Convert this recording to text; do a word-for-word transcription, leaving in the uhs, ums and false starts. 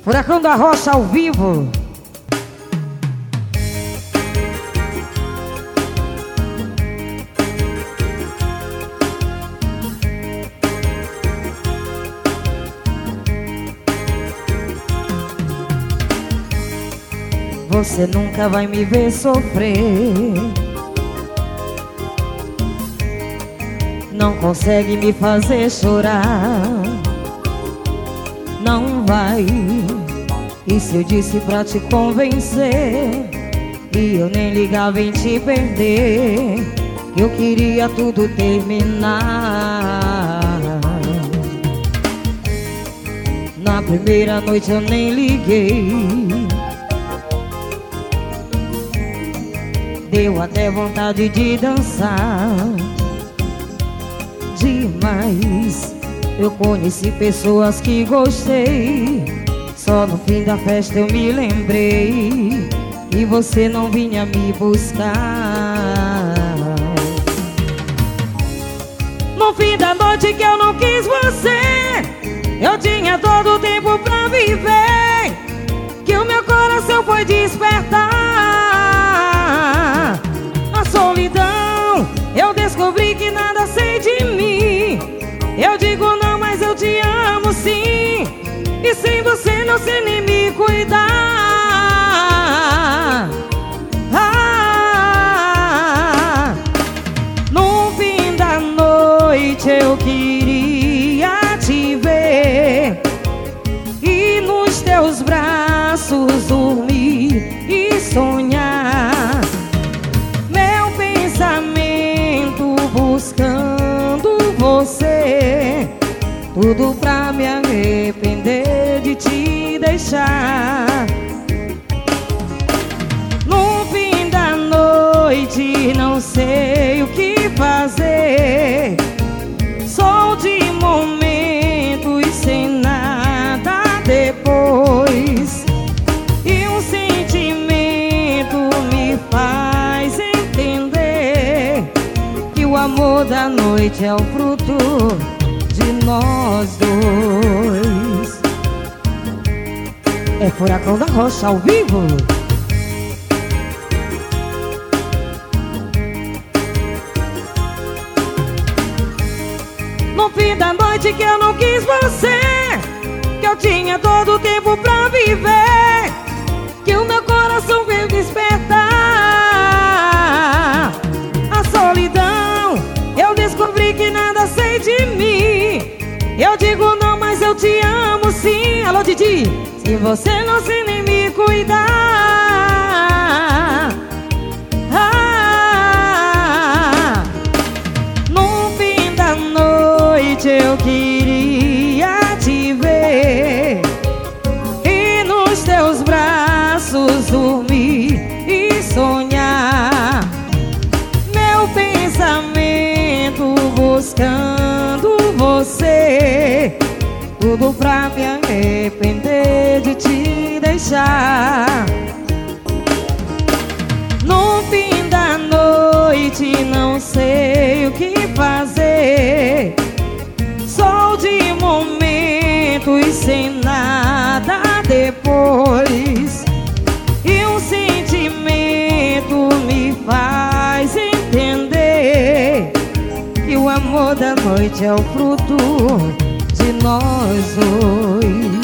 Furacão da Rocha ao vivo. Você nunca vai me ver sofrer, não consegue me fazer chorar, não vai. E se eu disse pra te convencer, e eu nem ligava em te perder, que eu queria tudo terminar. Na primeira noite eu nem liguei, deu até vontade de dançar demais. Eu conheci pessoas que gostei, só no fim da festa eu me lembrei, e você não vinha me buscar. No fim da noite que eu não quis você, eu tinha todo o tempo pra viver, que o meu coração foi despertar. A solidão, eu descobri que nada sei de mim. Eu digo não, mas eu te amo sim, e sem você não sei nem me cuidar. Ah, no fim da noite eu queria te ver, e nos teus braços dormir e sonhar. Meu pensamento buscando você, tudo pra me arrepender de te deixar. No fim da noite não sei o que fazer, sou de momentos sem nada depois, e um sentimento me faz entender que o amor da noite é o fruto de nós dois. É Furacão da Rocha ao vivo. No fim da noite que eu não quis você, que eu tinha todo o tempo pra viver, que o meu coração veio despertar. A solidão, eu descobri que nada sei de mim. Eu digo não, mas eu te amo sim. Alô, Didi, se você não sei nem me cuidar. Ah, no fim da noite eu queria te ver, e nos teus braços dormir e sonhar. Meu pensamento buscando você, tudo pra me arrepender de te deixar. No fim da noite não sei o que fazer, sou de momentos sem nada depois, e um sentimento me faz entender que o amor da noite é o fruto de nós dois.